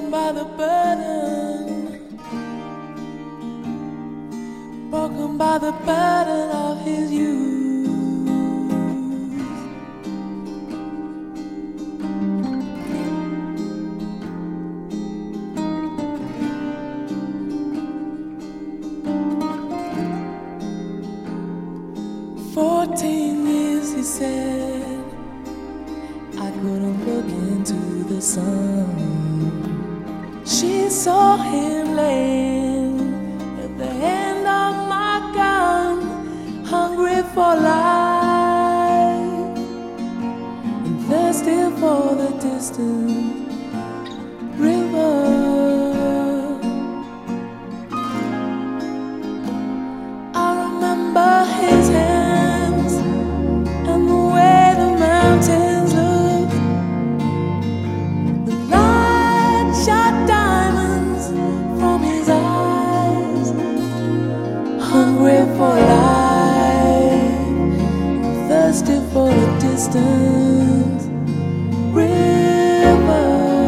broken by the burden, broken by the burden of his youth. 14 years, he said, I couldn't look into the sun. She saw him laying at the end of my gun, hungry for life and thirsty for the distant river. I remember his hands and the way the mountains looked. The light shot diamonds from his eyes, hungry for life, thirsty for the distant river.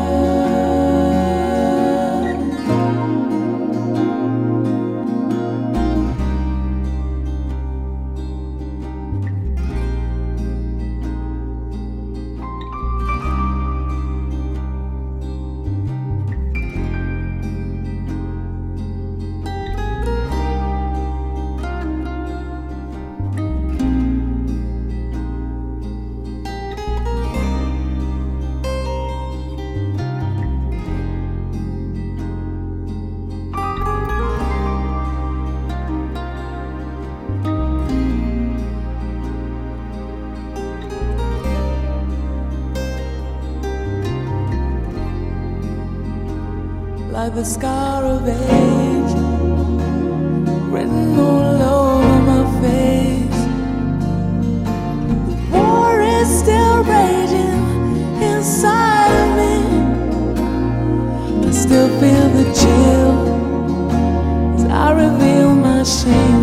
Like the scar of age written all over my face. The war is still raging inside of me. I still feel the chill as I reveal my shame.